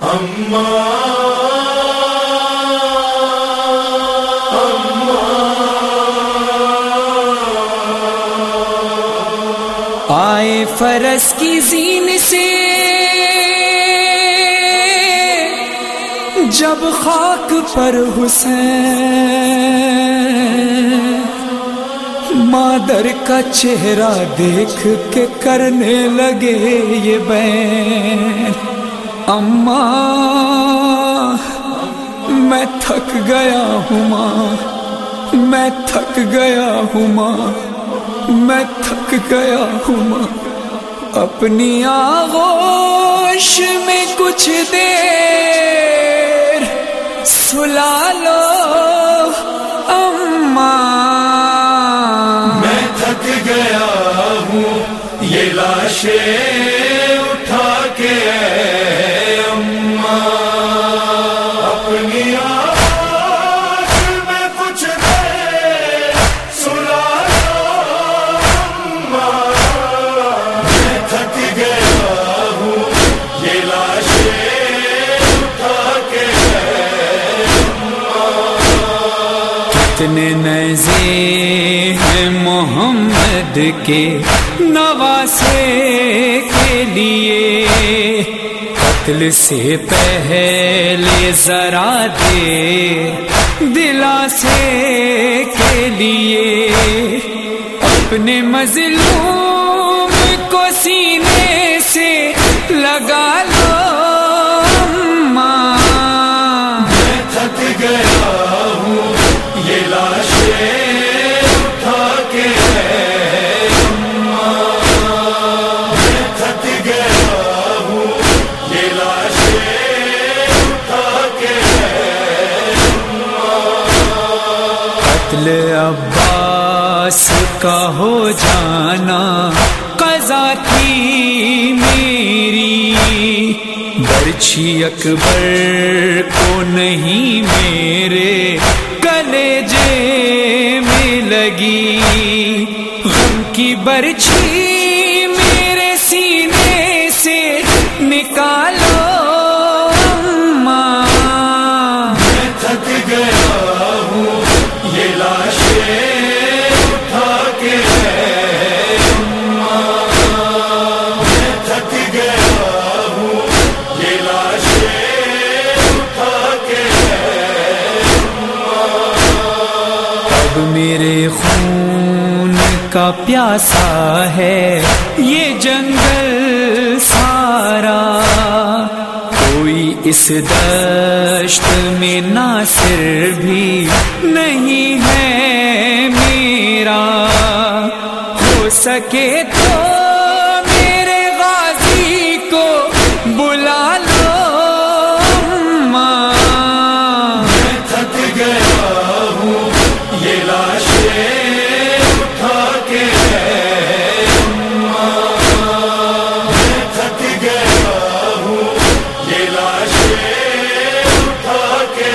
آئے فرس کی زین سے جب خاک پر حسین، مادر کا چہرہ دیکھ کے کرنے لگے یہ بین، اماں میں تھک گیا ہوں ماں، میں تھک گیا ہوں ماں، میں تھک گیا ہوں ماں، اپنی آغوش میں کچھ دیر سلا لو اماں، میں تھک گیا ہوں یہ لاشیں اٹھا کے اماں، اپنی آواز میں کچھ دیر سلا لو اماں، میں تھک گیا ہوں یہ لاشیں اٹھا کے کتنے نیزے ہیں محمد کے نواسے کے لیے، قتل سے پہلے ذرا دے دلاسے کے لیے، اپنے مظلوم کو سینے سے لگا لو اماں، میں تھک گیا ہوں یہ لاشیں اٹھا کے اماں، میں تھک گیا ہوں یہ لاشیں اٹھا کے قتل عباس کا ہو جانا قضا تھی میری، برچھی اکبر کو نہیں میرے کلیجے میں لگی، غم کی برچھی میرے سینے سے نکالو اماں، میں تھک گیا ہوں یہ لاشیں اٹھا کے اماں، میں تھک گیا ہوں یہ لاشیں اٹھا کے اب میرے خون کا پیاسا ہے یہ جنگل سارا، کوئی اس دشت میں ناصر بھی نہیں ہے میرا، ہو سکے تو میرے غازی کو بلا لو اماں، میں تھک گیا ہوں یہ لاشیں اٹھا کے اماں، میں تھک گیا ہوں یہ لاشیں اٹھا کے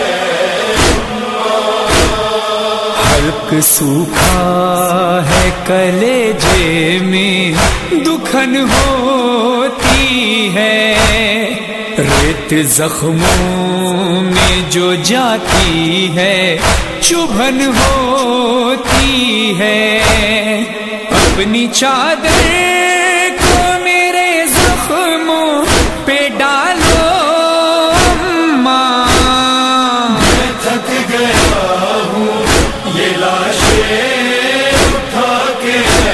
حلق سوکھا ہے کلیجے میں دکھن ہوتی ہے، ریت زخموں میں جو جاتی ہے چبھن ہوتی ہے، اپنی چادر کو میرے زخموں پہ ڈالو اماں، میں تھک گیا ہوں یہ لاشیں اٹھا کے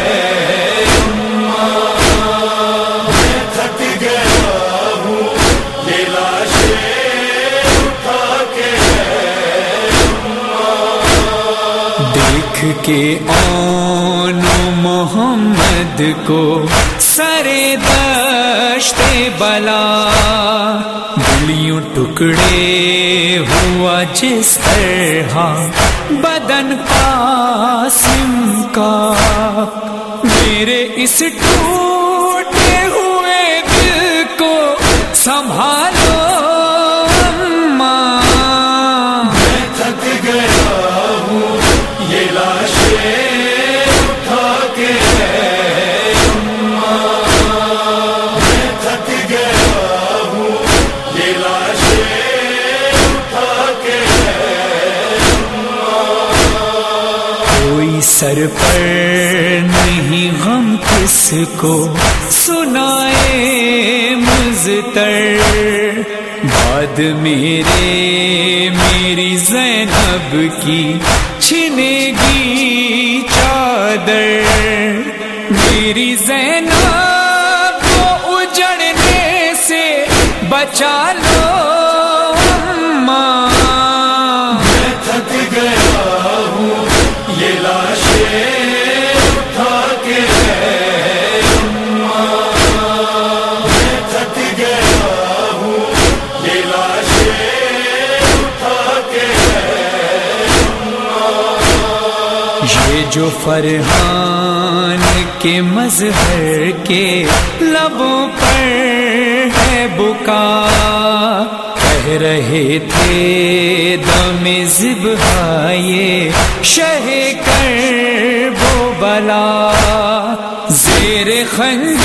اماں، میں تھک گیا ہوں یہ لاشیں اٹھا کے دیکھ کے آن محمد کو سرے دشت بلا، دلیوں ٹکڑے ہوا جس طرح بدن قاسم کا، میرے اس ٹوٹے ہوئے دل کو سنبھالو اماں، میں تھک گیا ہوں یہ لاشیں اٹھا کے اماں، میں تھک گیا ہوں یہ سر پر نہیں غم کس کو سنائے مضطر، بعد میری زینب کی چھنے گی چادر، میری زینب کو اجڑنے سے بچا لو اماں، میں تھک گیا ہوں یہ لاشیں اٹھا کے اماں، میں تھک گیا ہوں یہ لاشیں اٹھا کے یہ جو فرحان کے مظہر کے لبوں پر ہے بکا، کہہ رہے تھے دم ذبح یہ شہ کرب و بلا، زیر خنجر